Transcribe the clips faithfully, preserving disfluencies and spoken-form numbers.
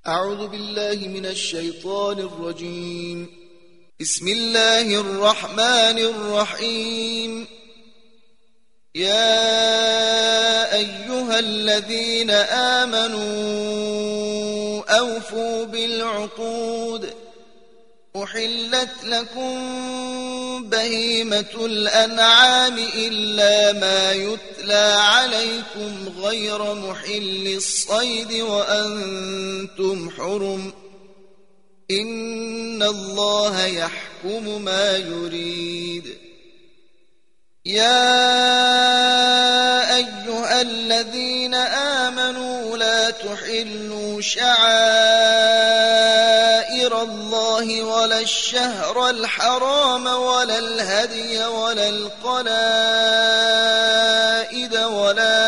أعوذ بالله من الشيطان الرجيم. بسم الله الرحمن الرحيم. يا أيها الذين آمنوا أوفوا بالعقود. أحلت لكم بهيمة الأنعام إلا ما يتلى عليكم غير محل الصيد وأنتم حرم. إن الله يحكم ما يريد. يا أيها الذين آمنوا لا تحلوا شعائر الله ولا الشهر الحرام ولا الهدي ولا القلائد ولا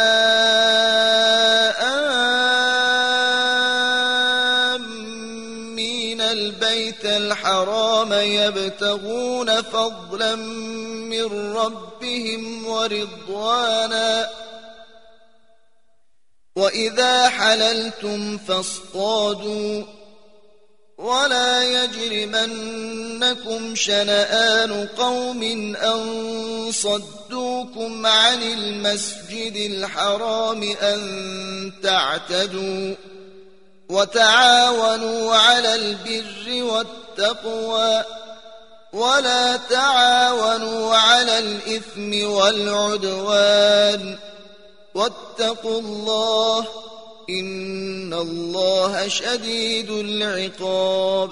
آمين البيت الحرام يبتغون فضلا من ربهم ورضوانا. وإذا حللتم فاصطادوا ولا يجرمنكم شنآن قوم أن صدوكم عن المسجد الحرام أن تعتدوا. وتعاونوا على البر والتقوى ولا تعاونوا على الإثم والعدوان. واتقوا الله إن الله شديد العقاب.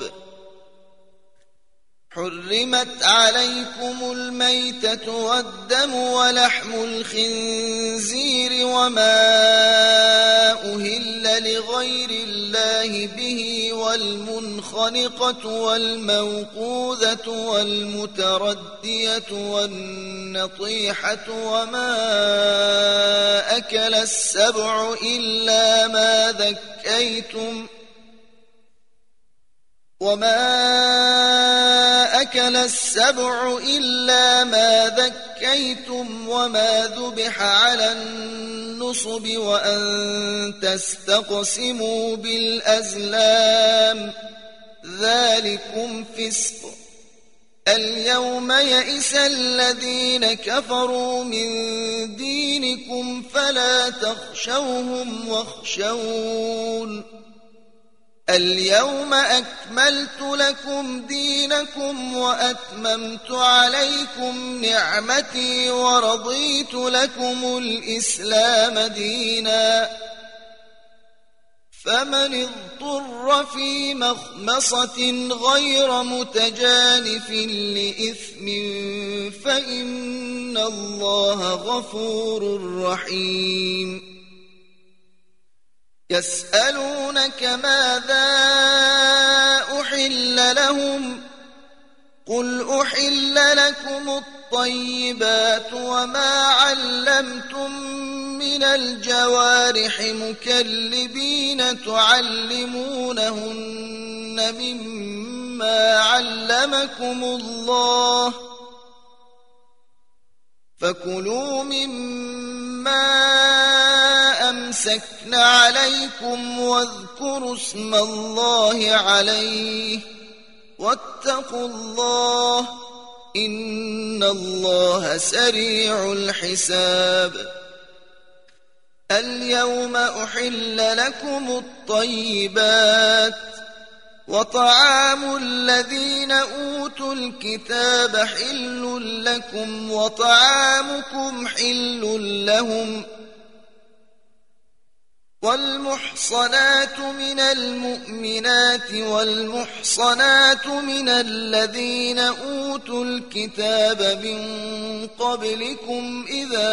حرمت عليكم الميتة والدم ولحم الخنزير وما أهل لغير الله به والمنخنقة والموقوذة والمتردية والنطيحة وما أكل السبع إلا ما ذكيتم وما أكل السبع إلا ما ذكيتم وما ذبح على النصب وأن تستقسموا بالأزلام ذلكم فسق. اليوم يئس الذين كفروا من دينكم فلا تخشوهم واخشون. اليوم أكملت لكم دينكم وأتممت عليكم نعمتي ورضيت لكم الإسلام دينا. فمن اضطر في مخمصة غير متجانف لإثم فإن الله غفور رحيم. يسألونك ماذا أحل لهم قل أحل لكم الطيبات وما علمتم من الجوارح مكلبين تعلمونهن مما علمكم الله فكلوا مما أمسكن عليكم واذكروا اسم الله عليه واتقوا الله إن الله سريع الحساب. اليوم أحل لكم الطيبات وطعام الذين أوتوا الكتاب حل لكم وطعامكم حل لهم. والمحصنات من المؤمنات والمحصنات من الذين أوتوا الكتاب من قبلكم إذا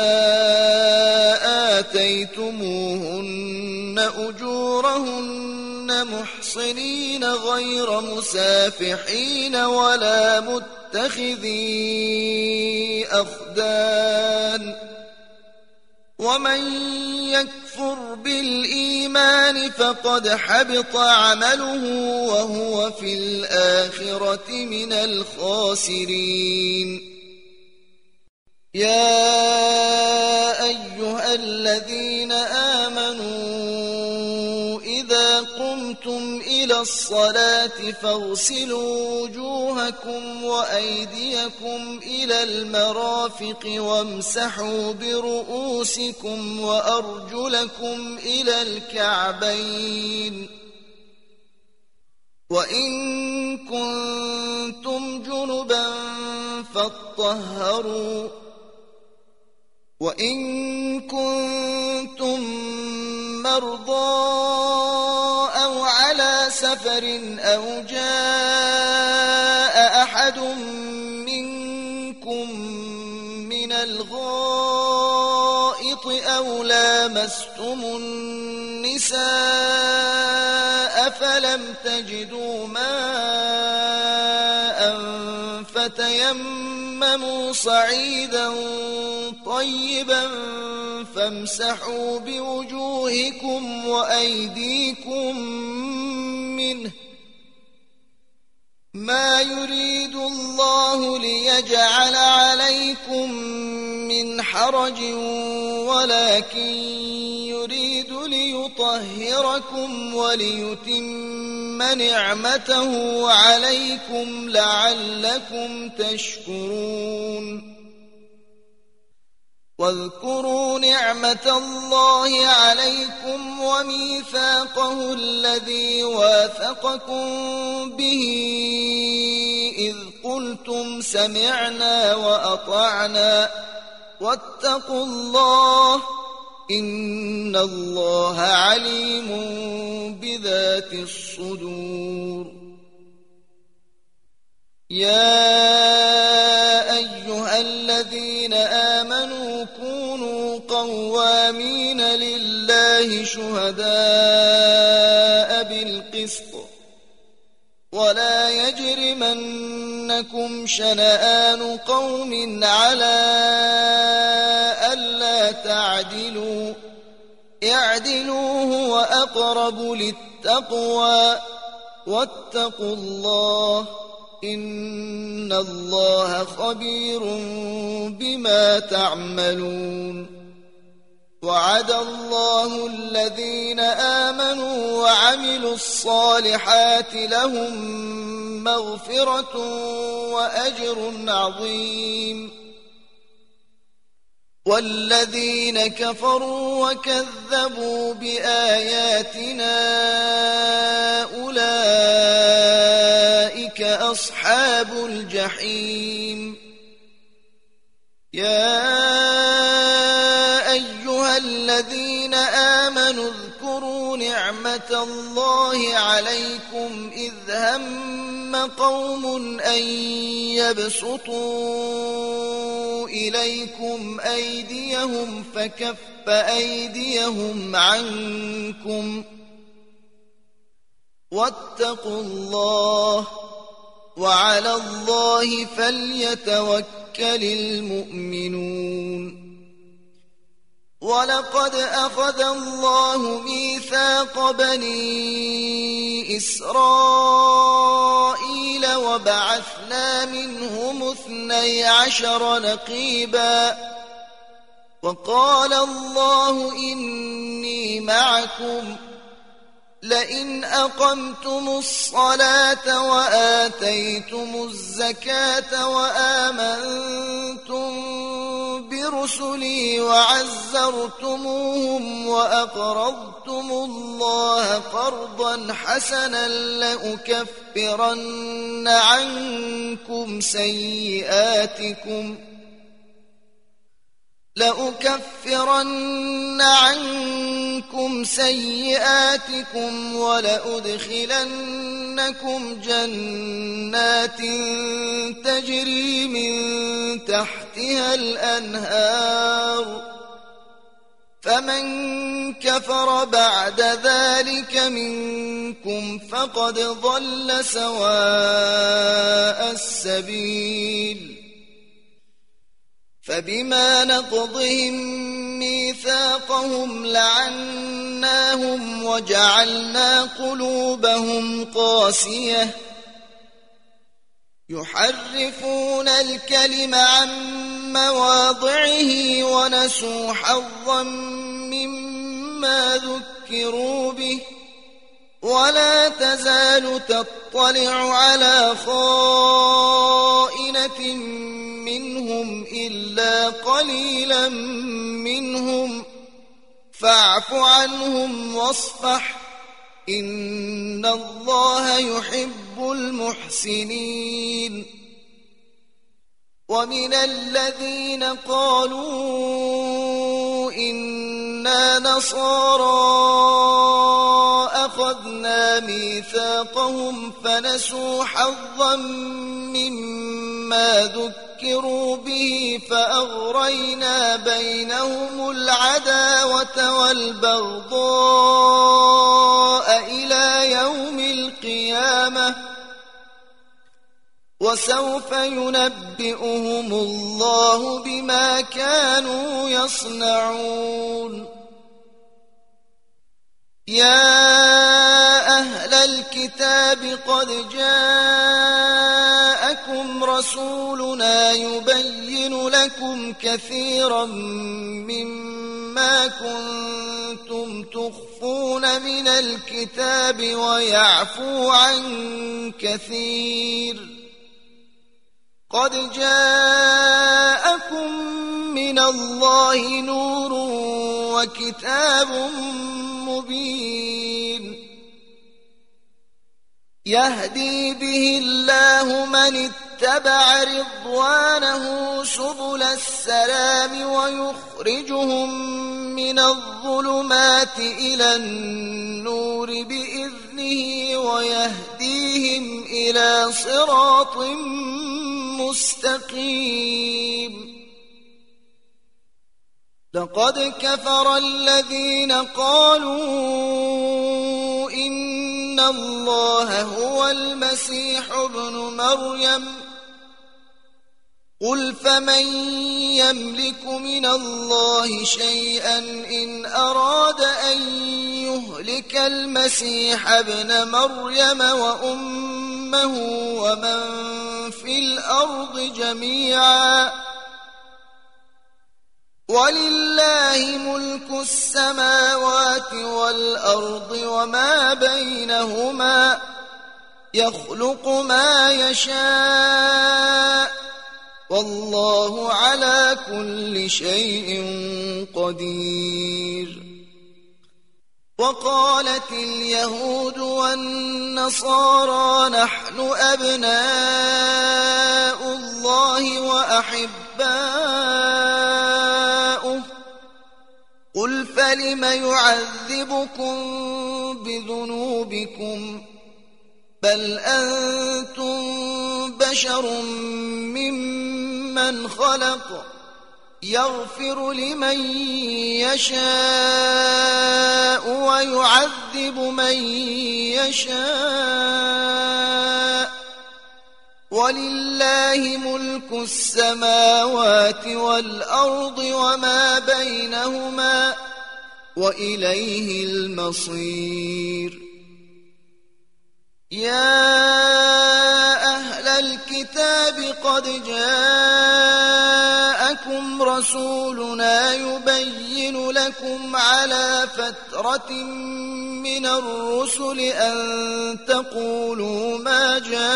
آتيتموهن أجورهن محصنين غير مسافحين ولا متخذي أخدان. ومن يكفر بالإيمان فقد حبط عمله وهو في الآخرة من الخاسرين. يا أيها الذين آمنوا إذا قمتم قمتم إلى الصلاة فاغسلوا وجوهكم وأيديكم إلى المرافق وامسحوا برؤوسكم وأرجلكم إلى الكعبين وإن كنتم جنبا فاطهروا وإن كنتم مرضى أو على سفر أو جاء أحد منكم من الغائط أو لامستم النساء فلم تجدوا ماء فتيمموا صعيدا طيبا فامسحوا بوجوهكم وأيديكم منه ما يريد الله ليجعل عليكم من حرج ولكن يريد ليطهركم وليتم نعمته عليكم لعلكم تشكرون واذكروا نعمة الله عليكم وميثاقه الذي واثقكم به إذ قلتم سمعنا وأطعنا واتقوا الله إن الله عليم بذات الصدور يا أيها الذين آمنوا كونوا قوامين لله شهداء بالقسط ولا يجرمنكم شنآن قوم على ألا تعدلوا اعدلوا هو أقرب للتقوى واتقوا الله إن الله خبير بما تعملون وعد الله الذين آمنوا وعملوا الصالحات لهم مغفرة وأجر عظيم والذين كفروا وكذبوا بآياتنا أولئك أصحاب الجحيم يا أيها الذين آمنوا اذكروا نعمة الله عليكم إذ هم قوم أن يبسطوا إليكم أيديهم فكف أيديهم عنكم واتقوا الله وعلى الله فليتوكل المؤمنون ولقد أخذ الله ميثاق بني إسرائيل وبعثنا منهم اثني عشر نقيبا وقال الله إني معكم لئن أقمتم الصلاة وآتيتم الزكاة وآمنتم برسلي وعزرتموهم وأقرضتم الله قرضا حسنا لأكفرن عنكم سيئاتكم لأكفرن عنكم سيئاتكم ولأدخلنكم جنات تجري من تحتها الأنهار فمن كفر بعد ذلك منكم فقد ضل سواء السبيل فبما نقضهم ميثاقهم لعناهم وجعلنا قلوبهم قاسية يحرفون الكلم عن مواضعه ونسوا حظا مما ذكروا به ولا تزال تطلع على خائنة منهم إلا قليلا منهم فاعف عنهم واصفح إن الله يحب المحسنين. ومن الذين قالوا إنا نصارى أخذنا ميثاقهم فنسوا حظا مما ذكروا به فأغرينا بينهم العداوة والبغضاء إلى يوم القيامة وسوف ينبئهم الله بما كانوا يصنعون. يا أهل الكتاب قد جاءكم رسولنا يبين لكم كثيرا مما كنتم تخفون من الكتاب ويعفو عن كثير. قد جاءكم من الله نور وكتاب مبين يهدي به الله من اتبع رضوانه سبل السلام ويخرجهم من الظلمات إلى النور بإذنه ويهديهم إلى صراط مستقيم. لقد كفر الذين قالوا إن الله هو المسيح ابن مريم قل فمن يملك من الله شيئا إن أراد أن يهلك المسيح ابن مريم وأمه ومن في الأرض جميعا ولله ملك السماوات والأرض وما بينهما يخلق ما يشاء والله على كل شيء قدير. وقالت اليهود والنصارى نحن أبناء الله وأحباؤه قل فلم يعذبكم بذنوبكم بل أنتم بشر ممن خلق يغفر لمن يشاء ويعذب من يشاء ولله ملك السماوات والأرض وما بينهما وإليه المصير. يا أهل الكتاب قد جاءكم رسولنا يبين لكم على فترة من الرسل أن تقولوا ما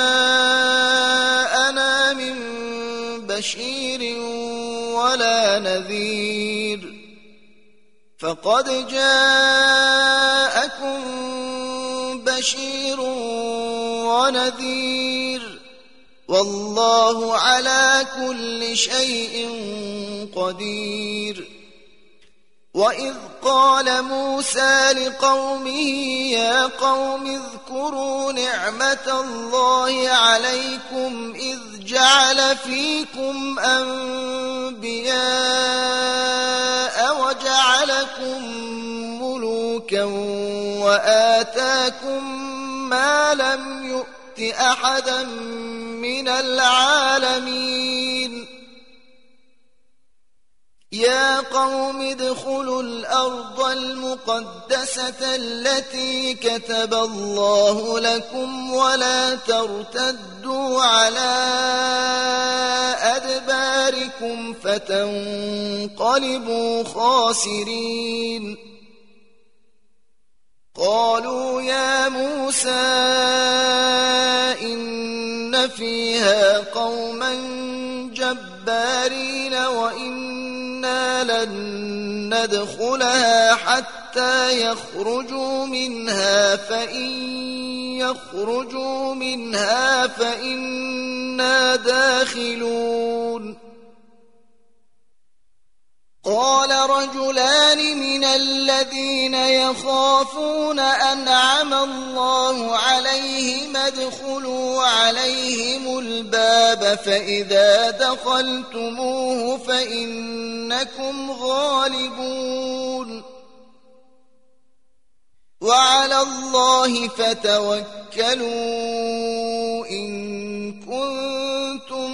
جاءنا من بشير ولا نذير فقد جاءكم بشير ونذير والله على كل شيء قدير. وإذ قال موسى لقومه يا قوم اذكروا نعمة الله عليكم إذ جعل فيكم أنبياء وجعلكم ملوكا وآتاكم ما لم يؤت أحدا من العالمين. يا قوم ادخلوا الأرض المقدسة التي كتب الله لكم ولا ترتدوا على أدباركم فتنقلبوا خاسرين. قالوا يا موسى إن فيها قوما جبارين وإنا لن ندخلها حتى يخرجوا منها فإن يخرجوا منها فإنا داخلون قال رجلان من الذين يخافون أنعم الله عليهم ادخلوا عليهم الباب فإذا دخلتموه فإنكم غالبون وعلى الله فتوكلوا إن كنتم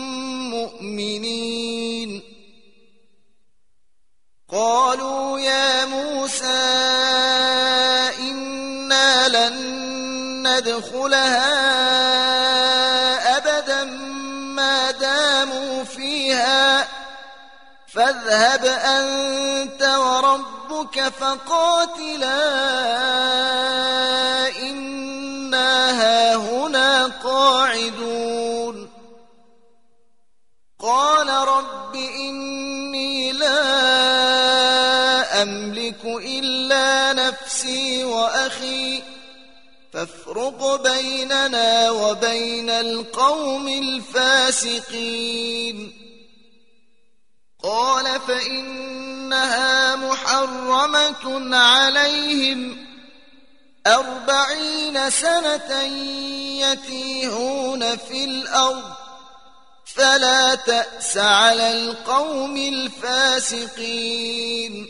مؤمنين قالوا يا موسى إنا لن ندخلها أبدا ما داموا فيها فاذهب أنت وربك فقاتلا إنا هاهنا قاعدون قال رب إني لا أملك إلا نفسي وأخي فافرق بيننا وبين القوم الفاسقين قال فإنها محرمة عليهم أربعين سنة يتيهون في الأرض فلا تأس على القوم الفاسقين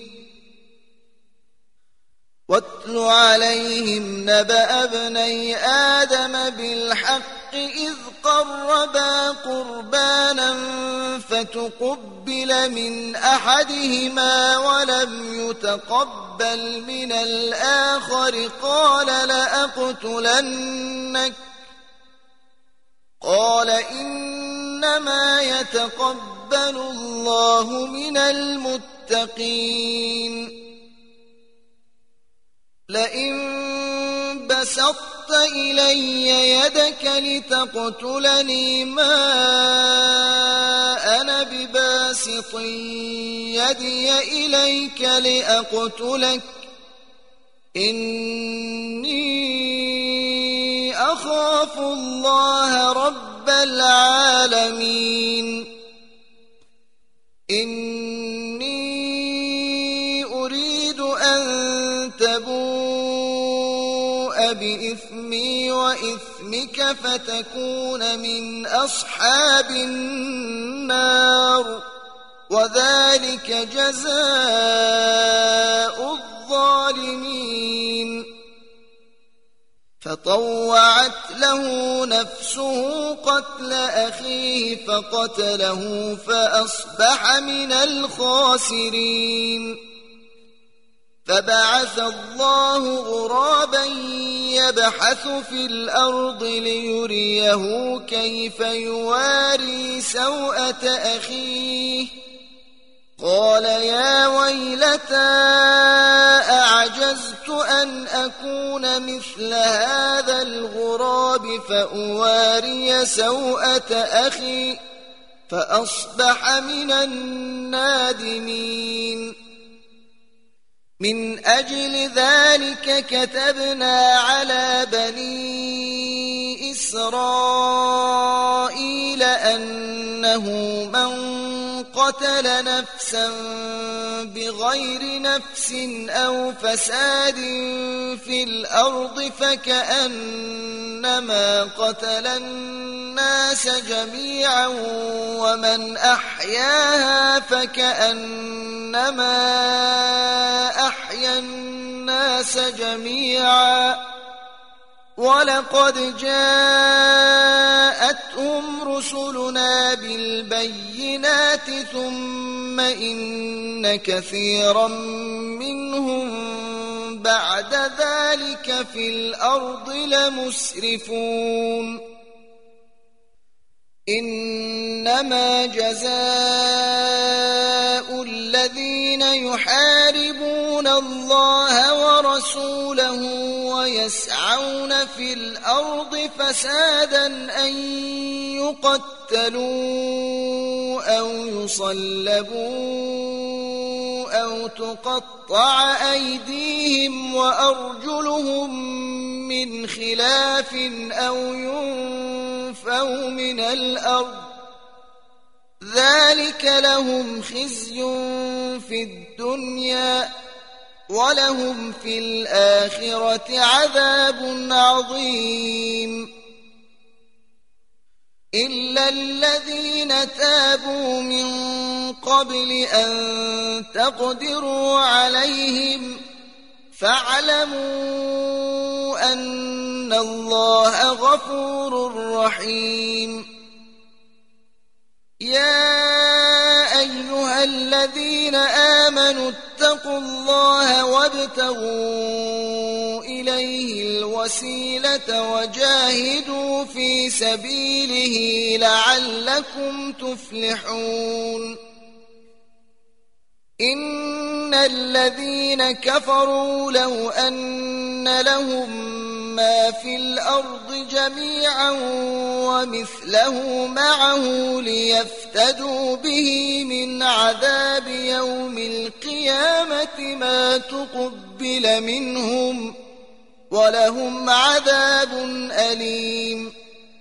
واتل عليهم نبأ ابني آدم بالحق إذ قربا قربانا فتقبل من أحدهما ولم يتقبل من الآخر قال لأقتلنك قال إنما يتقبل الله من المتقين لئن بسطت إلي يدك لتقتلني ما أنا بباسط يدي إليك لأقتلك إني أخاف الله رب العالمين إني أريد أن تبوء بإثمي وإثمك فتكون من أصحاب النار وذلك جزاء الظالمين فطوعت له نفسه قتل أخيه فقتله فأصبح من الخاسرين فبعث الله غرابا يبحث في الأرض ليريه كيف يواري سوءة أخيه قال يا ويلتى أعجزت أن أكون مثل هذا الغراب فأواري سوءة أخي فأصبح من النادمين من أجل ذلك كتبنا على بني إسرائيل أنه من قتل نفسا بغير نفس أو فساد في الأرض فكأنما قتل الناس جميعا ومن أحياها فكأنما أحيا الناس جميعا ولقد جاءتهم رسلنا بالبينات ثم إن كثيرا منهم بعد ذلك في الأرض لمسرفون إنما جزاء الذين يحاربون الله ورسوله ورسوله ويسعون في الأرض فسادا أن يقتلوا أو يصلبوا أو تقطع أيديهم وأرجلهم من خلاف أو ينفوا من الأرض ذلك لهم خزي في الدنيا ولهم في الآخرة عذاب عظيم إلا الذين تابوا من قبل أن تقدروا عليهم فاعلموا أن الله غفور رحيم يا أيها الذين آمنوا اتقوا الله وابتغوا إليه الوسيلة وجاهدوا في سبيله لعلكم تفلحون إن الذين كفروا لو أن لهم ما في الأرض جميعا ومثله معه ليفتدوا به من عذاب يوم القيامة ما تقبل منهم ولهم عذاب أليم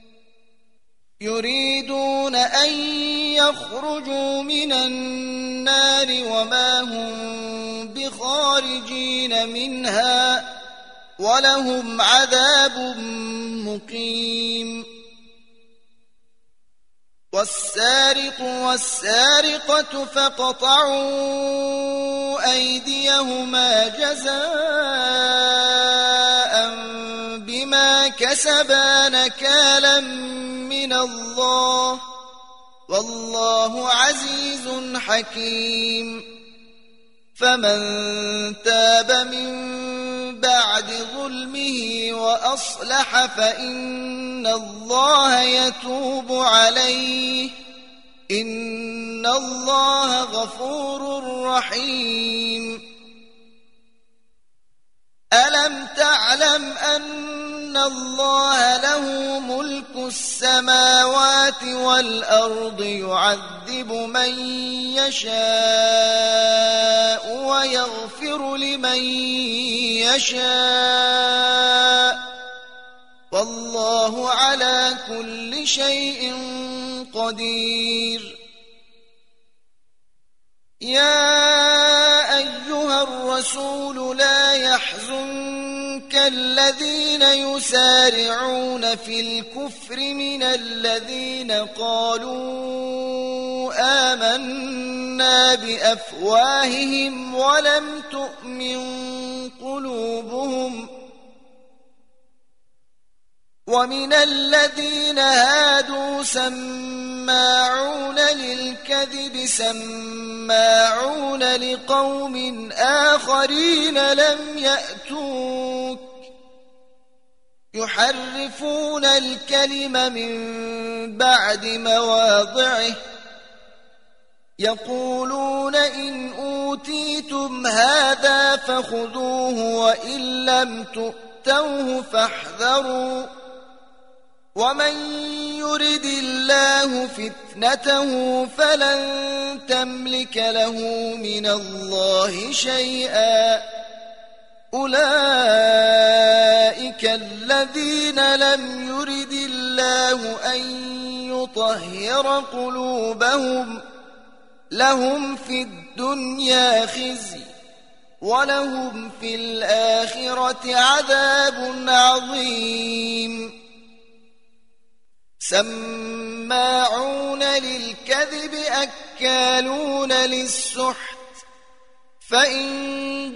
يريدون أن يخرجوا من النار وما هم بخارجين منها ولهم عذاب مقيم والسارق والسارقة فاقطعوا أيديهما جزاء بما كسبا نكالا من الله والله عزيز حكيم فمن تاب من بعد ظلمه وأصلح فإن الله يتوب عليه إن الله غفور رحيم ألم تعلم أن الله له ملك السماوات والأرض يعذب من يشاء ويغفر لمن يشاء والله على كل شيء قدير يا أيها الرسول لا يحزنك الذين يسارعون في الكفر من الذين قالوا آمنا بأفواههم ولم تؤمن قلوبهم ومن الذين هادوا سماعون للكذب سماعون لقوم آخرين لم يأتوك يحرفون الكلم من بعد مواضعه يقولون إن أوتيتم هذا فخذوه وإن لم تؤتوه فاحذروا ومن يرد الله فتنته فلن تملك له من الله شيئا أولئك الذين لم يرد الله أن يطهر قلوبهم لهم في الدنيا خزي ولهم في الآخرة عذاب عظيم سماعون للكذب أكالون للسحت فإن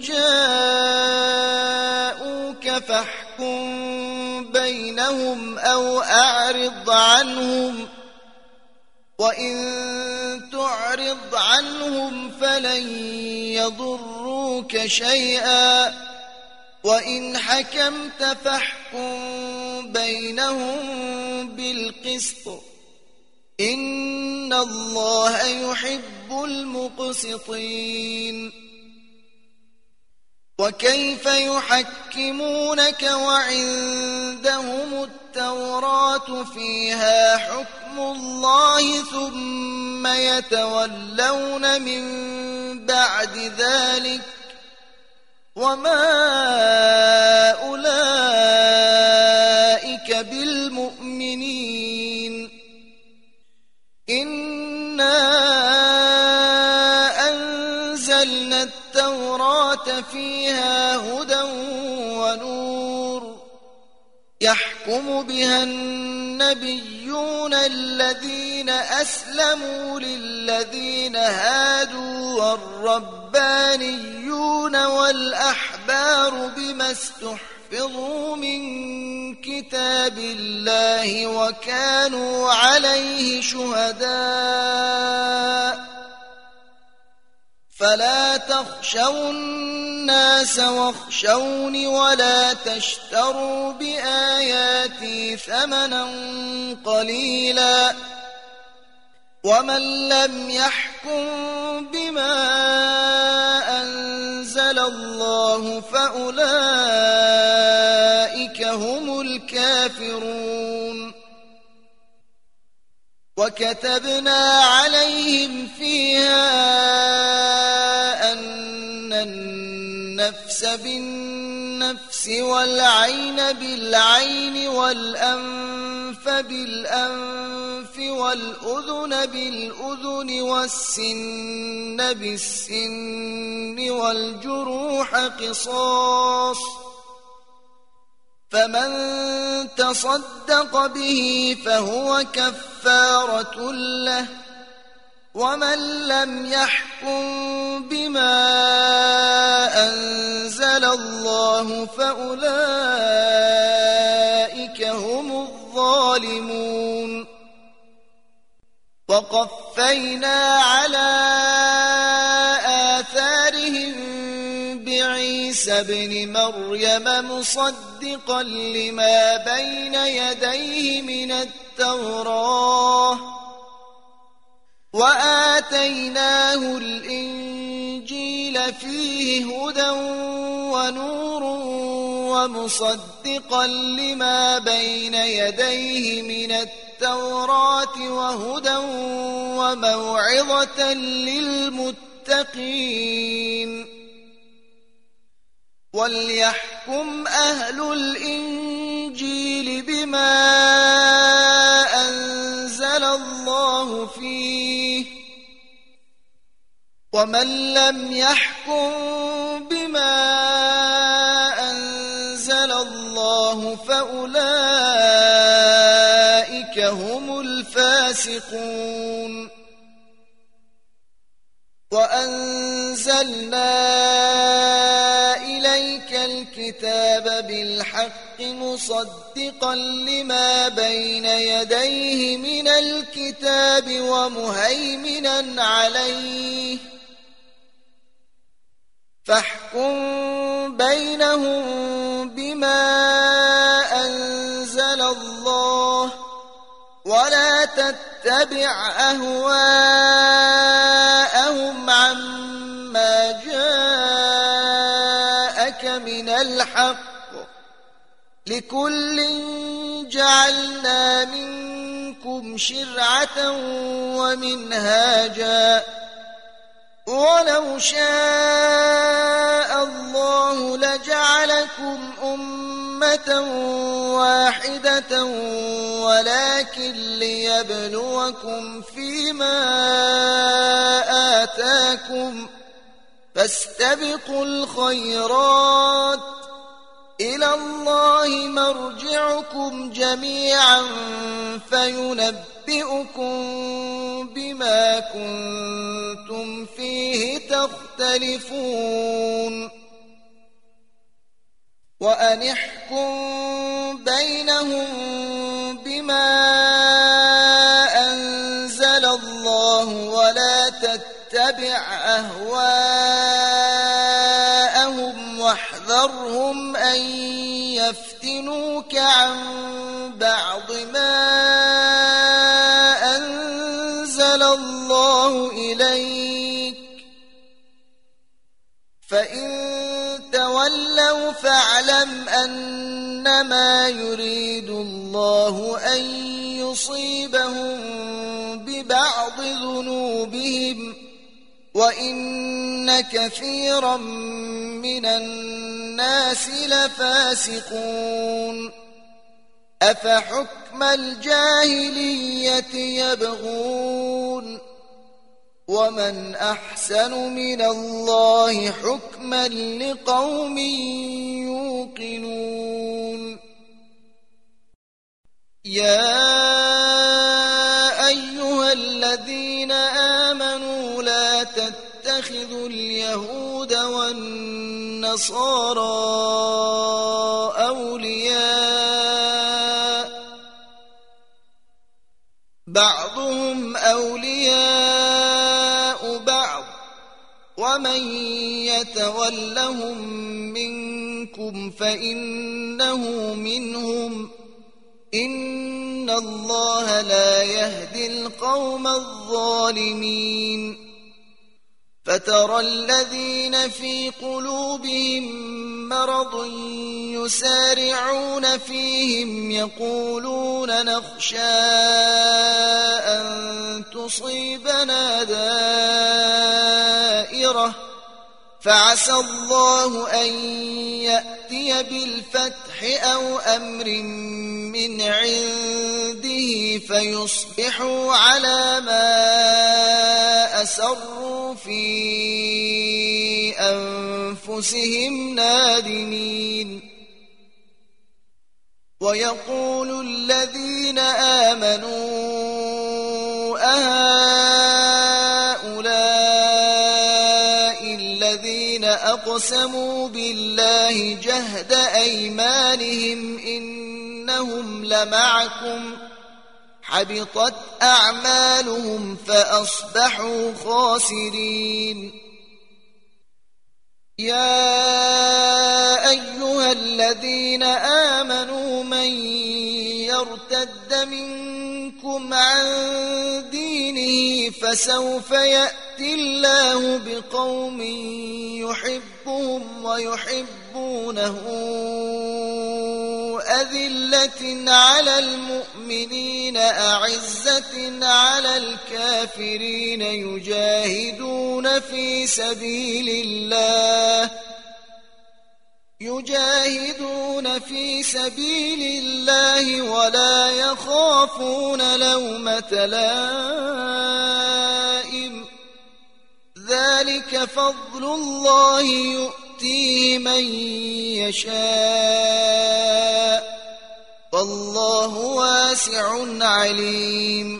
جاءوك فاحكم بينهم أو أعرض عنهم وإن تعرض عنهم فلن يضروك شيئا وإن حكمت فاحكم بينهم بالقسط إن الله يحب المقسطين وكيف يحكمونك وعندهم التوراة فيها حكم الله ثم يتولون من بعد ذلك وما أولئك بالمؤمنين إنا أنزلنا التوراة فيها هدى ونور يحكم بها النبيون الذين أسلموا للذين هادوا والربانيون والأحبار بما استحفظوا من كتاب الله وكانوا عليه شهداء فلا تخشوا الناس واخشوني ولا تشتروا بآياتي ثمنا قليلا ومن لم يحكم بما أنزل الله فأولئك هم الكافرون وكتبنا عليهم فيها أن النفس بالنفس والعين بالعين والأنف بالأنف والأذن بالأذن والسن بالسن والجروح قصاص فمن تصدق به فهو كفارة له ومن لم يحكم بما أنزل الله فأولئك هم الظالمون وقفينا على آثارهم بعيسى ابن مريم مصدقا لما بين يديه من التوراة وآتيناه الإنجيل فيه هدى ونور ومصدقا لما بين يديه من التوراة وهدى وموعظة للمتقين وليحكم أهل الإنجيل بما أنزل الله فيه ومن لم يحكم بما أنزل الله فأولئك هم الفاسقون وأنزلنا إليك الكتاب بالحق مصدقا لما بين يديه من الكتاب ومهيمنا عليه فاحكم بينهم بما أنزل الله ولا تتبع أهواءهم عما جاءك من الحق لكل جعلنا منكم شرعة ومنهاجا ولو شاء الله لجعلكم أمة واحدة ولكن ليبلوكم فيما آتاكم فاستبقوا الخيرات إلى الله مرجعكم جميعا فينبئكم بما كنتم فيه تختلفون وأن احكم بينهم بما أنزل الله ولا تتبع أهواءهم واحذرهم أن يفتنوك عن بعض ما أنزل الله إليك فإن تولوا كأنما يريد الله أن يصيبهم ببعض ذنوبهم وإن كثيرا من الناس لفاسقون أفحكم الجاهلية يبغون ومن أحسن من الله حكما لقوم يوقنون يا أيها الذين آمنوا لا تتخذوا اليهود والنصارى أولياء بعضهم أولياء بعض ومن يتولهم منكم فإنه منهم إن الله لا يهدي القوم الظالمين فترى الذين في قلوبهم مرض يسارعون فيهم يقولون نخشى أن تصيبنا دائرة فعسى الله أن يأتي بالفتح أو أمر من عنده فيصبحوا على ما أسروا في أنفسهم نادمين ويقول الذين آمنوا أهؤلاء الذين أقسموا بالله جهد أيمانهم إنهم لمعكم حبطت أعمالهم فأصبحوا خاسرين يا أيها الذين آمنوا من يرتد منكم عن دينه فسوف يأتي الله بقوم يحبهم ويحبونه أذلة على المؤمنين أعزة على الكافرين يجاهدون في سبيل الله يجاهدون في سبيل الله ولا يخافون لومة لائم ذلك فضل الله يؤتيه من يشاء والله واسع عليم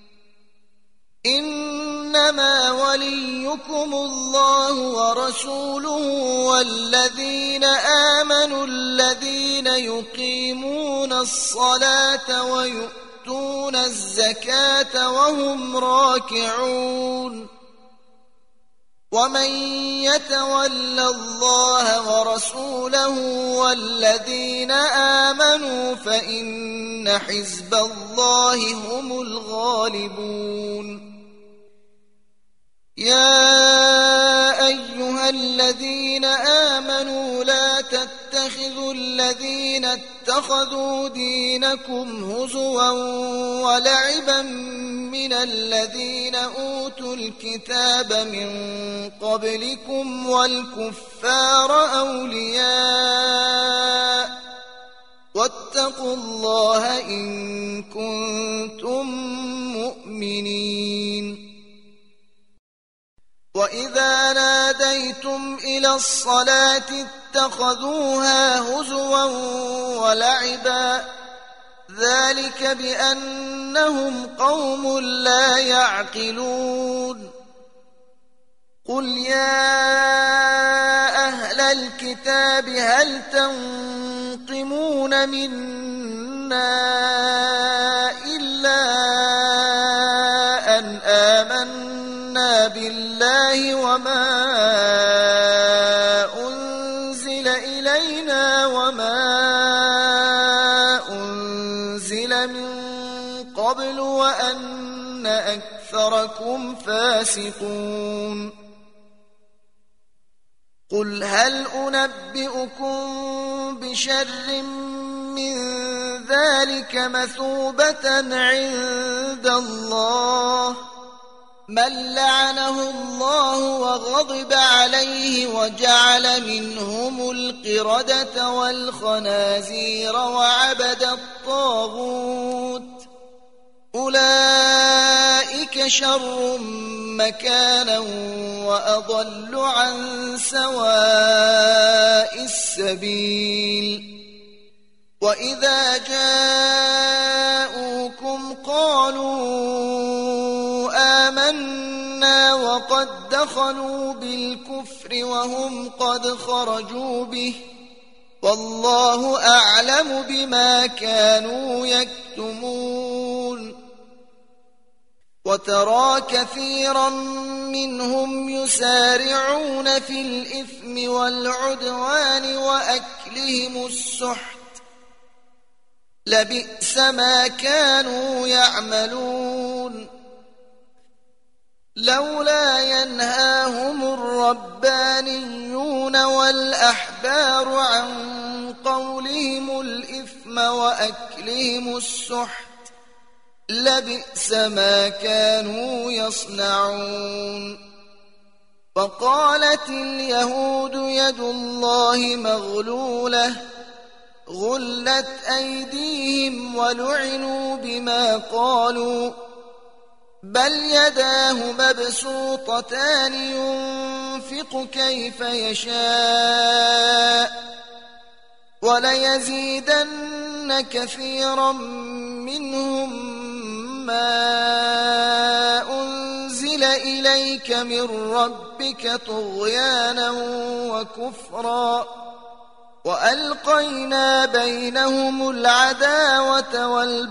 إنما وليكم الله ورسوله والذين آمنوا الذين يقيمون الصلاة ويؤتون الزكاة وهم راكعون ومن يتول الله ورسوله والذين آمنوا فإن حزب الله هم الغالبون يا أيها الذين آمنوا لا تتخذوا الذين اتخذوا دينكم هزوا ولعبا من الذين أوتوا الكتاب من قبلكم والكفار أولياء واتقوا الله إن كنتم مؤمنين وإذا ناديتم إلى الصلاة اتخذوها هزوا ولعبا ذلك بأنهم قوم لا يعقلون قل يا أهل الكتاب هل تنقمون منا إلا أن آمنا بالله وما أنزل إلينا وما أنزل من قبل وأن أكثركم فاسقون قل هل أنبئكم بشر من ذلك مثوبة عند الله من لعنه الله وغضب عليه وجعل منهم القردة والخنازير وعبد الطاغوت أولئك شر مكانا وأضل عن سواء السبيل وإذا جاءوكم قالوا آمنا وقد دخلوا بالكفر وهم قد خرجوا به والله أعلم بما كانوا يكتمون وترى كثيرا منهم يسارعون في الإثم والعدوان وأكلهم السحت لبئس ما كانوا يعملون لولا ينهاهم الربانيون والأحبار عن قولهم الإثم وأكلهم السحت لبئس ما كانوا يصنعون وقالت اليهود يد الله مغلولة غلت أيديهم ولعنوا بما قالوا بل يداه مبسوطتان ينفق كيف يشاء وليزيدن كثيرا منهم ما أنزل إليك من ربك طغيانا وكفرا وألقينا بينهم العداوة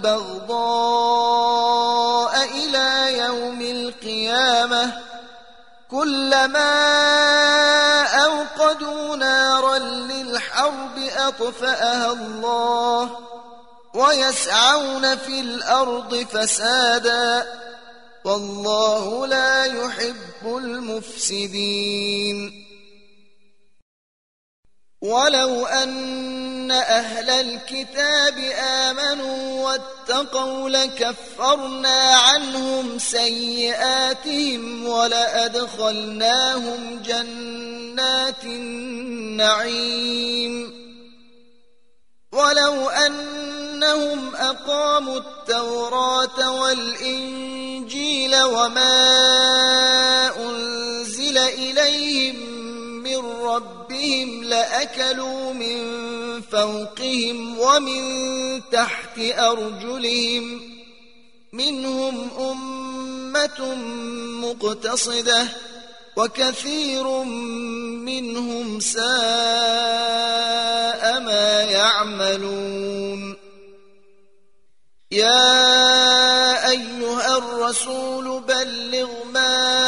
والبغضاء إلى يوم القيامة كلما أوقدوا نارا للحرب أطفأها الله ويسعون في الأرض فسادا والله لا يحب المفسدين ولو أن أهل الكتاب آمنوا واتقوا لكفرنا عنهم سيئاتهم ولأدخلناهم جنات النعيم ولو أنهم أقاموا التوراة والإنجيل وما أنزل إليهم من ربهم لأكلوا من فوقهم ومن تحت أرجلهم منهم أمة مقتصدة وكثير منهم ساء ما يعملون يا أيها الرسول بلغ ما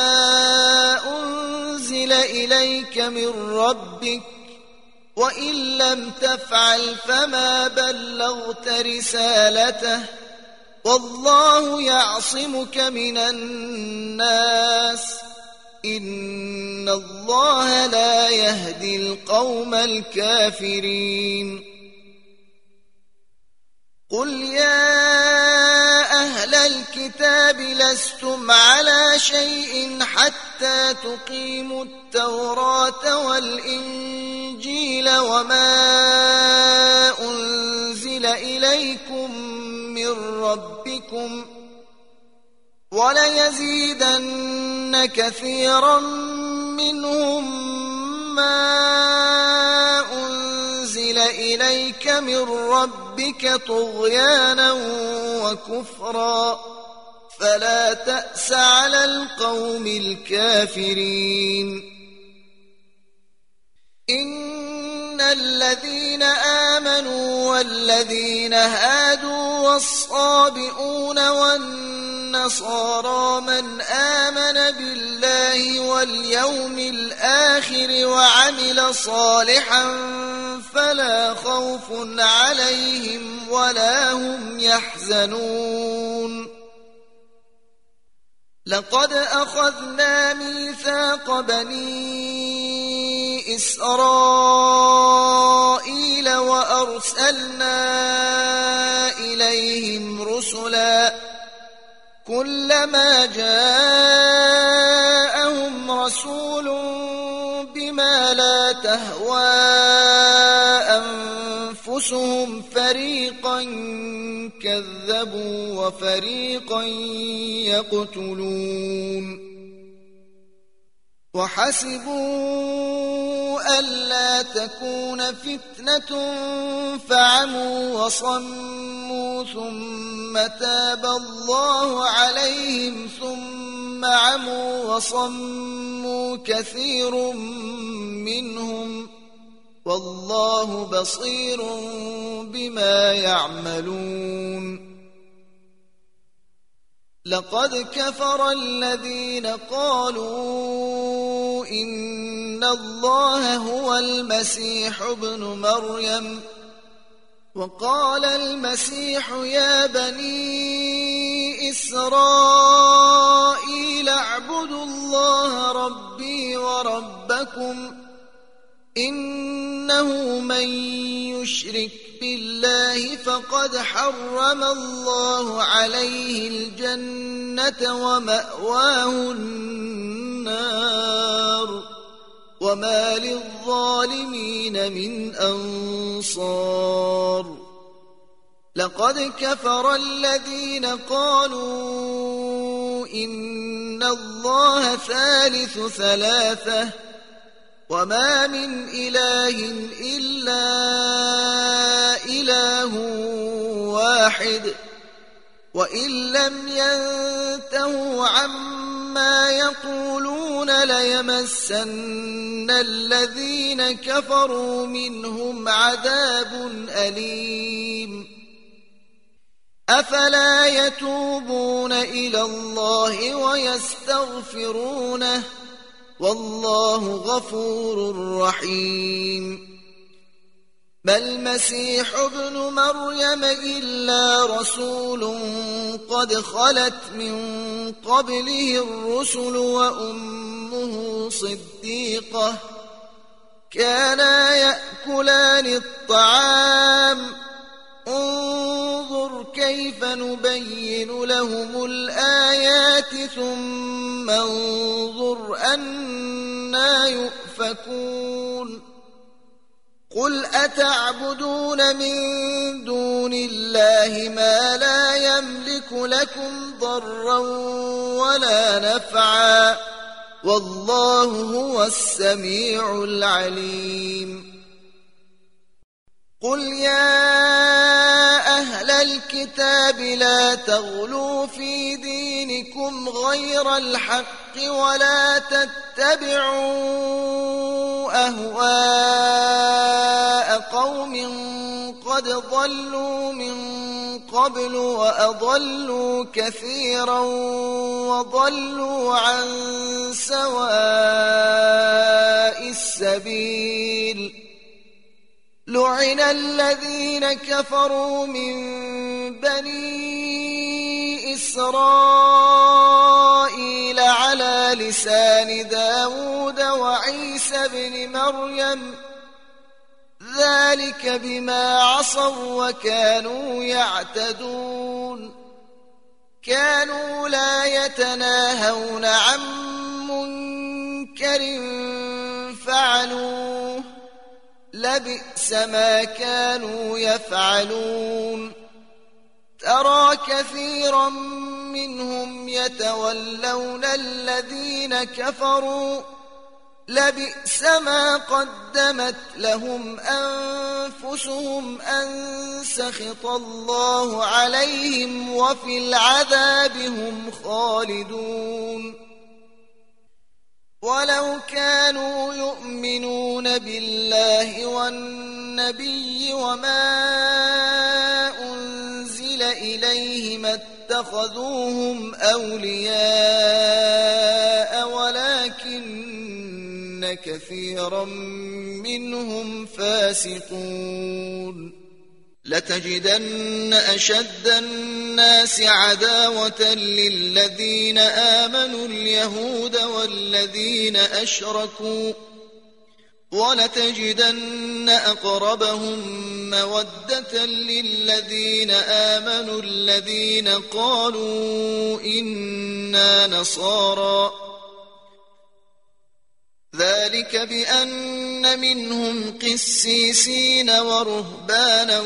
أنزل إليك من ربك وإن لم تفعل فما بلغت رسالته والله يعصمك من الناس إن الله لا يهدي القوم الكافرين قل يا أهل الكتاب لستم على شيء حتى تقيموا التوراة والإنجيل وما أنزل إليكم من ربكم وليزيدن كثيرا منهم ما أنزل إليك من ربك طغيانا وكفرا فلا تأس على القوم الكافرين إن الذين آمنوا والذين هادوا والصابئون والنصارى من آمن بالله واليوم الآخر وعمل صالحا فلا خوف عليهم ولا هم يحزنون لقد أخذنا ميثاق بني إسرائيل وأرسلنا إليهم رسلا كلما جاءهم رسول بما لا تهوى أنفسهم فريقا كذبوا وفريقا يقتلون وحسبوا ألا تكون فتنة فعموا وصموا ثم تاب الله عليهم ثم عموا وصموا كثير منهم والله بصير بما يعملون لقد كفر الذين قالوا إن الله هو المسيح ابن مريم وقال المسيح يا بني إسرائيل اعبدوا الله ربي وربكم إنه من يشرك بالله فقد حرم الله عليه الجنة ومأواه النار وما للظالمين من أنصار لقد كفر الذين قالوا إن الله ثالث ثلاثة وما من إله إلا إله واحد وإن لم ينتهوا عما يقولون ليمسن الذين كفروا منهم عذاب أليم أفلا يتوبون إلى الله ويستغفرونه والله غفور رحيم ما المسيح ابن مريم إلا رسول قد خلت من قبله الرسل وأمه صديقة كانا يأكلان الطعام انظر كيف نبين لهم الآيات ثم انظر أنا يؤفكون قل أتعبدون من دون الله ما لا يملك لكم ضرا ولا نفعا والله هو السميع العليم قل يا أهل الكتاب لا تغلوا في دينكم غير الحق ولا تتبعوا أهواء قوم قد ضلوا من قبل وأضلوا كثيرا وضلوا عن سواء السبيل لعن الذين كفروا من بني إسرائيل على لسان داود وعيسى بن مريم ذلك بما عصوا وكانوا يعتدون كانوا لا يتناهون عن منكر فعلوه لبئس ما كانوا يفعلون ترى كثيرا منهم يتولون الذين كفروا لبئس ما قدمت لهم أنفسهم أن سخط الله عليهم وفي العذاب هم خالدون ولو كانوا يؤمنون بالله والنبي وما أنزل إليه ما اتخذوهم أولياء ولكن كثيرا منهم فاسقون لتجدن أشد الناس عداوة للذين آمنوا اليهود والذين أشركوا ولتجدن أقربهم مودة للذين آمنوا الذين قالوا إنا نصارى، ذلك بأن منهم قسيسين ورهبانا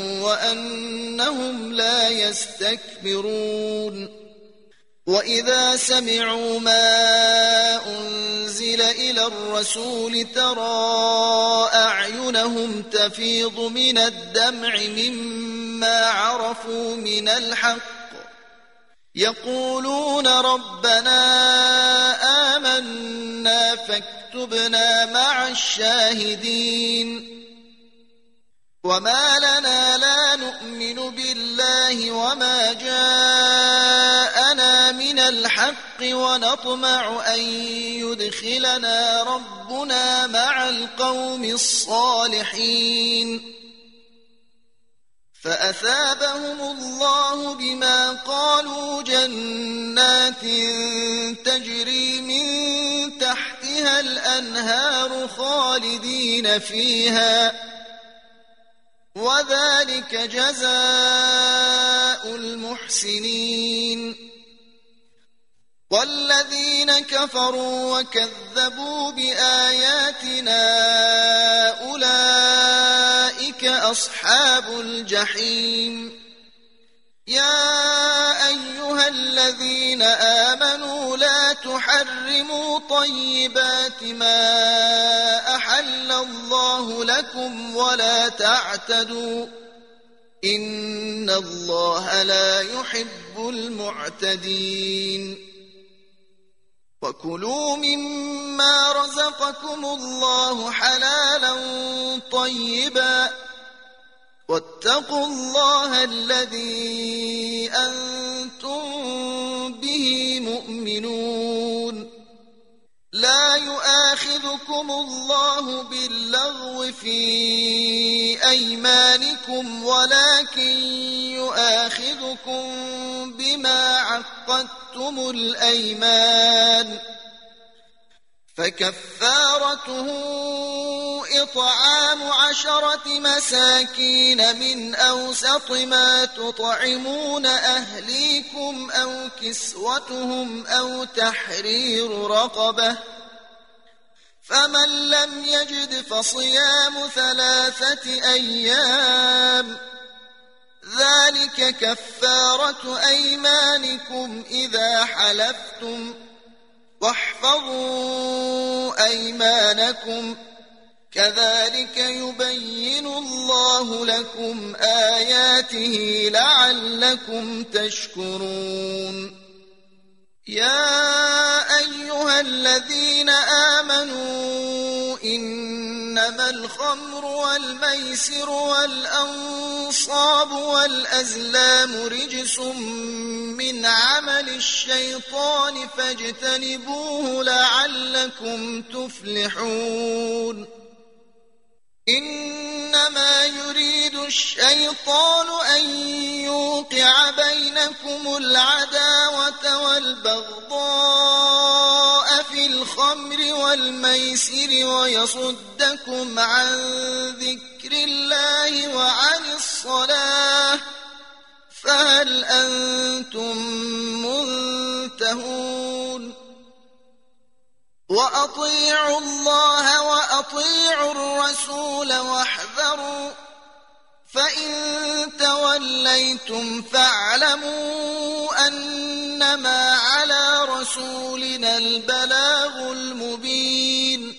وأنهم لا يستكبرون. وإذا سمعوا ما أنزل إلى الرسول ترى أعينهم تفيض من الدمع مما عرفوا من الحق، يقولون ربنا آمنا فاكتبنا مع الشاهدين. وما لنا لا نؤمن بالله وما جاءنا من الحق ونطمع أن يدخلنا ربنا مع القوم الصالحين. فأثابهم الله بما قالوا جنات تجري من تحتها الأنهار خالدين فيها، وذلك جزاء المحسنين. والذين كفروا وكذبوا بآياتنا أولئك أصحاب الجحيم. يا أيها الذين آمنوا لا تحرموا طيبات ما أحل الله لكم ولا تعتدوا، إن الله لا يحب المعتدين. وكلوا مما رزقكم الله حلالا طيبا، واتقوا الله الذي أنتم به مؤمنون. لا يؤاخذكم الله باللغو في أيمانكم ولكن يؤاخذكم بما عقدتم الأيمان، فكفارته إطعام عشرة مساكين من أوسط ما تطعمون أهليكم أو كسوتهم أو تحرير رقبة، فمن لم يجد فصيام ثلاثة أيام، ذلك كفارة أيمانكم إذا حلفتم، واحفظوا أيمانكم، كذلك يبين الله لكم آياته لعلكم تشكرون. يا أيها الذين آمنوا إنما الخمر والميسر والأنصاب والأزلام رجس من عمل الشيطان فاجتنبوه لعلكم تفلحون. إنما يريد الشيطان أن يوقع بينكم العداوة والبغضاء في الخمر والميسر ويصدكم عن ذكر الله وعن الصلاة، فهل أنتم منتهون؟ وأطيعوا الله وأطيعوا الرسول واحذروا، فإن توليتم فاعلموا أنما على رسولنا البلاغ المبين.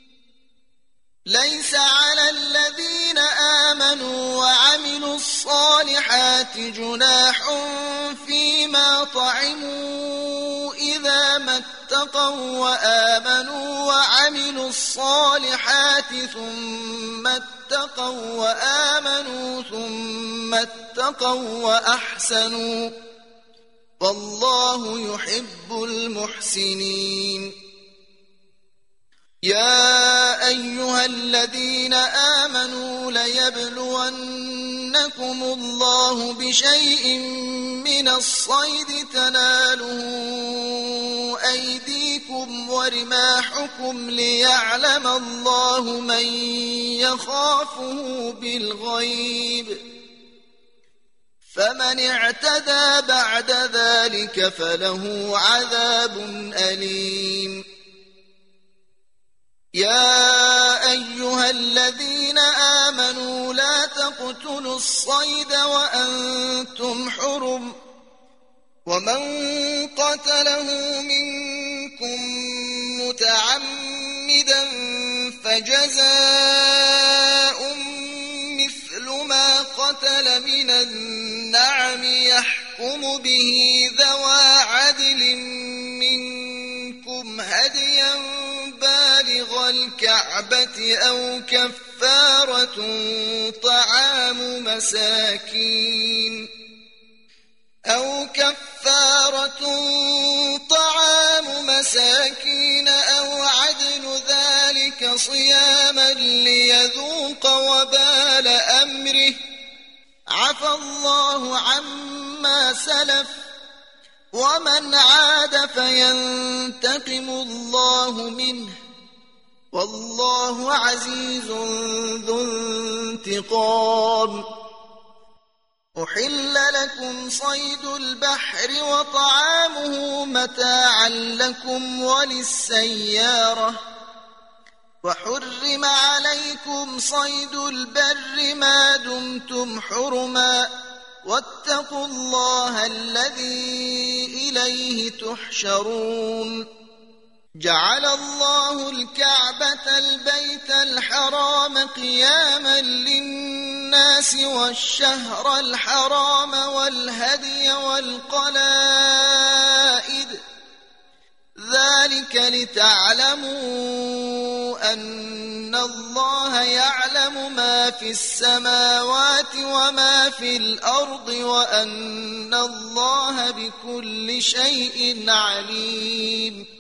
ليس على الذين آمنوا وعملوا الصالحات جناح فيما طعموا إذا ما اتقوا وآمنوا وعملوا الصالحات ثم اتقوا وآمنوا ثم اتقوا وأحسنوا، والله يحب المحسنين. يا أيها الذين آمنوا ليبلونكم ينجيكم الله بشيء من الصيد تناله أيديكم ورماحكم ليعلم الله من يخافه بالغيب فمن اعتدى بعد ذلك فله عذاب أليم. يا أيها الذين آمنوا لا تقتلوا الصيد وأنتم حرم ومن قتله منكم متعمدا فجزاء مثل ما قتل من النعم يحكم به ذوى عدل منكم هديا بالغ الكعبة أو كفارة طعام مساكين أو كفارة طعام مساكين أو عدل ذلك صياما ليذوق وبال أمره عفى الله عما سلف ومن عاد فينتقم الله منه والله عزيز ذو انتقام. أحل لكم صيد البحر وطعامه متاعا لكم وللسيارة وحرم عليكم صيد البر ما دمتم حرما واتقوا الله الذي إليه تحشرون. جعل الله الكعبة البيت الحرام قياما للناس والشهر الحرام والهدي والقلائد ذلك لتعلموا أن الله يعلم ما في السماوات وما في الأرض وأن الله بكل شيء عليم.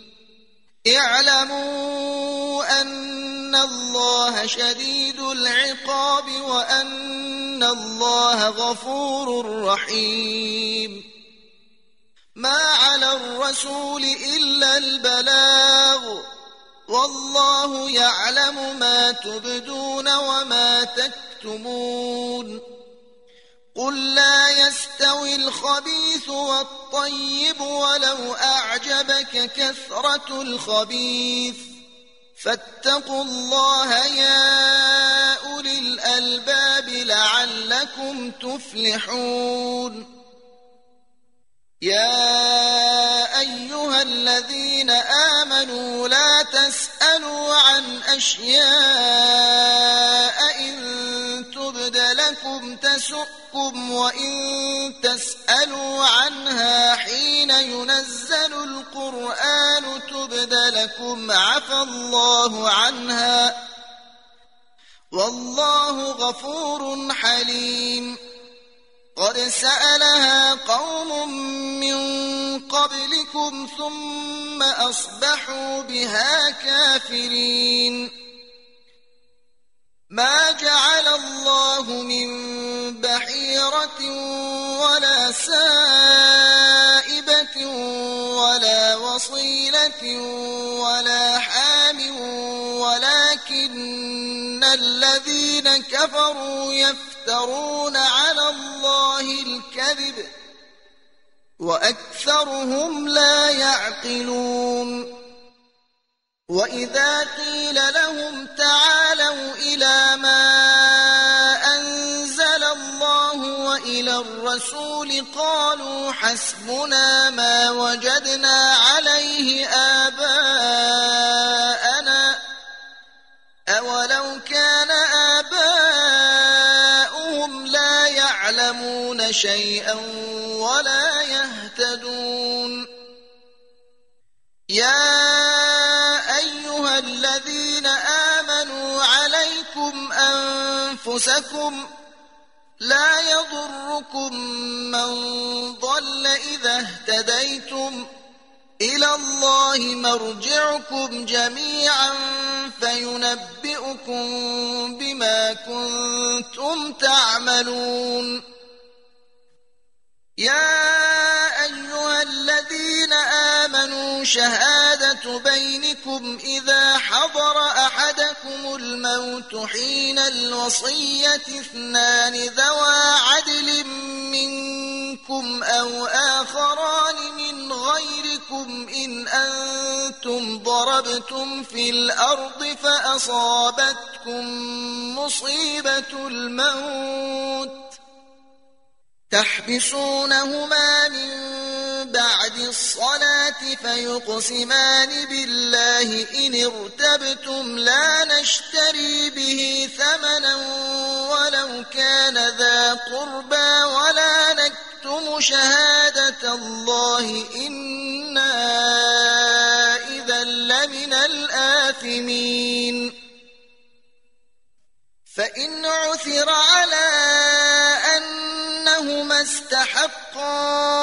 اعلموا أن الله شديد العقاب وأن الله غفور رحيم. ما على الرسول إلا البلاغ والله يعلم ما تبدون وما تكتمون. قل لا يستوي الخبيث والطيب ولو أعجبك كثرة الخبيث فاتقوا الله يا أولي الألباب لعلكم تفلحون. يا أيها الذين آمنوا لا تسألوا عن أشياء إن تبد لكم تسؤكم وإن تسألوا عنها حين ينزل القرآن تبد لكم عفى الله عنها والله غفور حليم. قد سألها قوم من قبلكم ثم أصبحوا بها كافرين. ما جعل الله من بحيرة ولا سائبة ولا وصيلة ولا حام ولكن الذين كفروا يفترون على الله الكذب وأكثرهم لا يعقلون. وإذا قيل لهم تعالوا إلى ما أنزل الله وإلى الرسول قالوا حسبنا ما وجدنا عليه آباءنا أولو كان آباؤهم لا يعلمون شيئا ولا يهتدون. يا أيها الذين آمنوا عليكم أنفسكم لا يضركم من ضل إذا اهتديتم إلى الله مرجعكم جميعا فينبئكم بما كنتم تعملون. يا أيها الذين آمنوا شهادة بينكم إذا حضر أحدكم الموت حين الوصية اثنان ذوى عدل منكم أو آخران من غيركم إن أنتم ضربتم في الأرض فأصابتكم مصيبة الموت تحبسونهما من بعد الصلاة فيقسمان بالله إن ارتبتم لا نشتري به ثمنا ولو كان ذا قربى ولا نكتم شهادة الله إنا إذا لمن الآثمين. فإن عثر على أنهما استحقا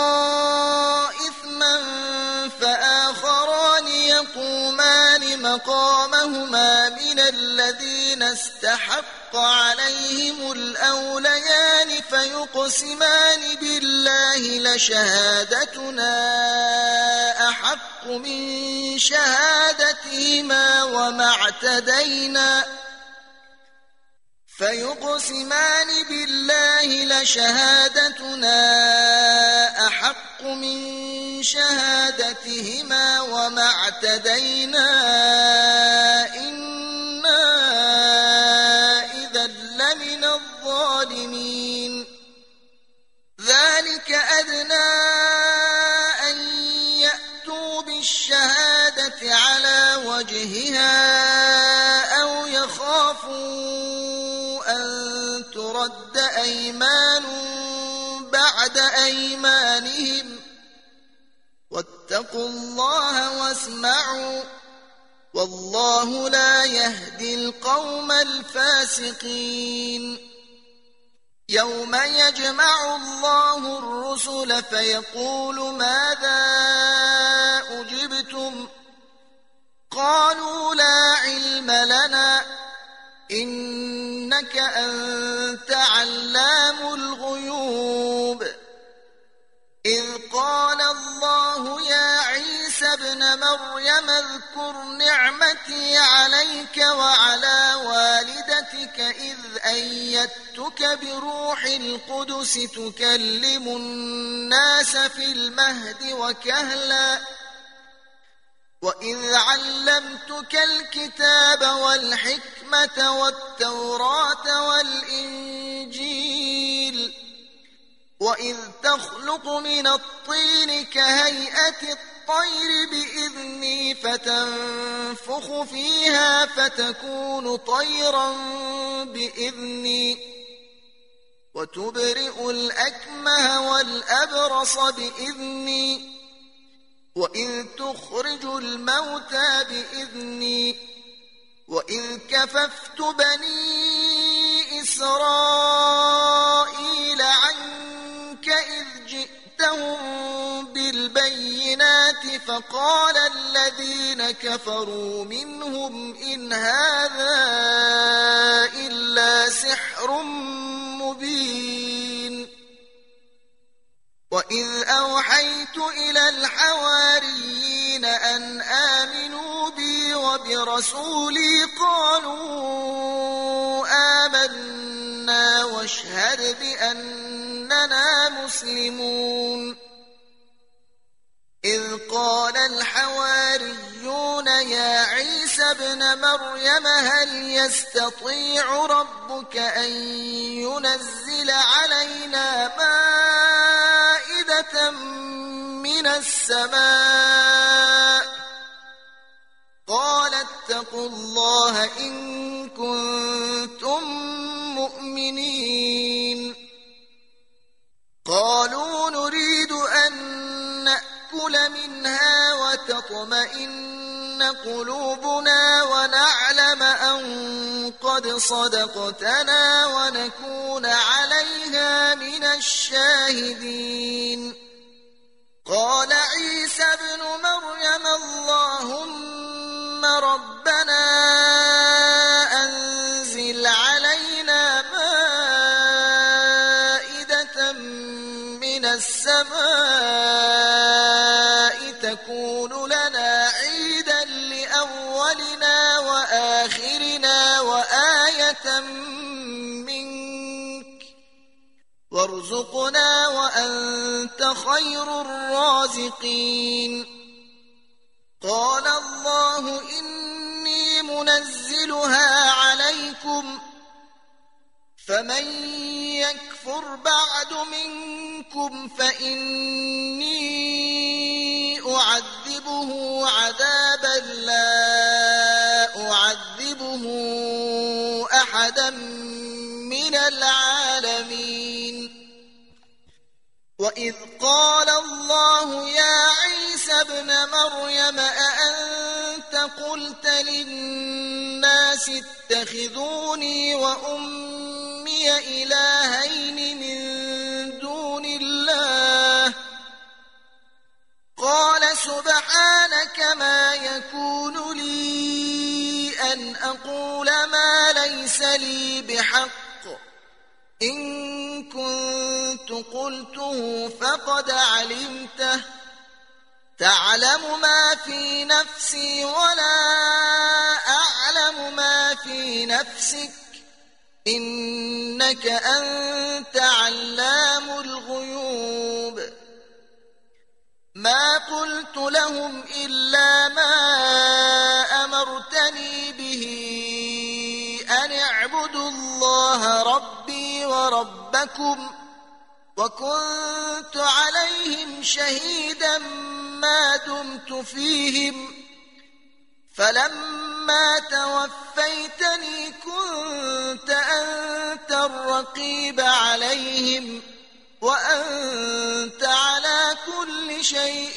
إثما فآخران يقومان مقامهما من الذين استحق عليهم الأوليان فيقسمان بالله لشهادتنا أحق من شهادتهما وما اعتدينا فيقسمان بالله لشهادتنا أحق من شهادتهما وما اعتدينا إنا إذا لمن الظالمين. ذلك أدنى أن يأتوا بالشهادة على وجهها أو يخافوا أن ترد أيمان بعد أيمانهم واتقوا الله واسمعوا والله لا يهدي القوم الفاسقين. يوم يجمع الله الرسل فيقول ماذا أجبتم قالوا لا علم لنا إنك أنت علام الغيوب. إذ قال الله يا عيسى ابن مريم اذكر نعمتي عليك وعلى والدتك إذ أيدتك بروح القدس تكلم الناس في المهد وكهلا وإذ علمتك الكتاب والحكمة والتوراة والإنجيل وإذ تخلق من الطين كهيئة الطير بإذني فتنفخ فيها فتكون طيرا بإذني وتبرئ الأكمه والأبرص بإذني وإذ تخرج الموتى بإذني وإذ كففت بني إسرائيل عنك إذ جئتهم بالبينات فقال الذين كفروا منهم إن هذا إلا سحر مبين. وإذ أوحيت إلى الحواريين أن آمنوا بي وبرسولي قالوا آمنا واشهد بأننا مسلمون. إذ قال الحواريون يا عيسى ابن مريم هل يستطيع ربك أن ينزل علينا مائدة من السماء قال اتقوا الله إن كنتم مؤمنين. قالوا نريد أن نأكل منها وتطمئن قلوبنا ونعلم أن قد صدقتنا ونكون عليها من الشاهدين. قال عيسى ابن مريم اللهم ربنا السماء تكون لنا عيدا لأولنا وآخرنا وآية منك وارزقنا وأنت خير الرازقين. قال الله إني منزلها عليكم فمن يكفر بعد منكم فإني أعذبه عذابا لا أعذبه أحدا من العالمين. وإذ قال الله يا عيسى ابن مريم أأنت قلت للناس اتخذوني وأمي إلهين من دون الله قال سبحانك ما يكون لي أن أقول ما ليس لي بحق إن كنت قلته فقد علمته تعلم ما في نفسي ولا أعلم ما في نفسك إنك أنت علام الغيوب. ما قلت لهم إلا ما أمرتني به أن اعبدوا الله ربي وربكم وكنت عليهم شهيدا ما دمت فيهم فلما توفيتني كنت أنت الرقيب عليهم وأنت على كل شيء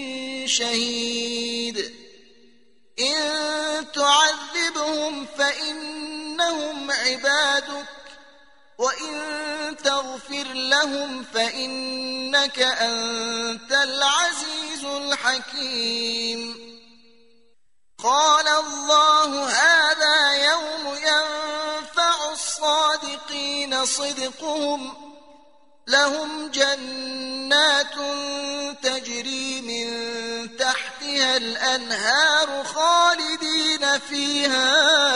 شهيد. إن تعذبهم فإنهم عبادك وإن تغفر لهم فإنك أنت العزيز الحكيم. قال الله هذا يوم ينفع الصادقين صدقهم لهم جنات تجري من تحتها الأنهار خالدين فيها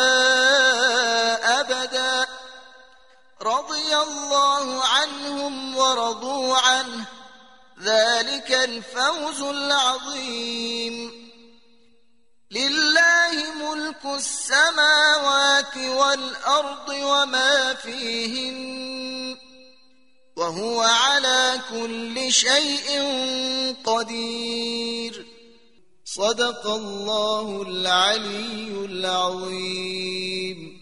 أبدا رضي الله عنهم ورضوا عنه ذلك الفوز العظيم. لله ملك السماوات والأرض وما فيهن وهو على كل شيء قدير. صدق الله العلي العظيم.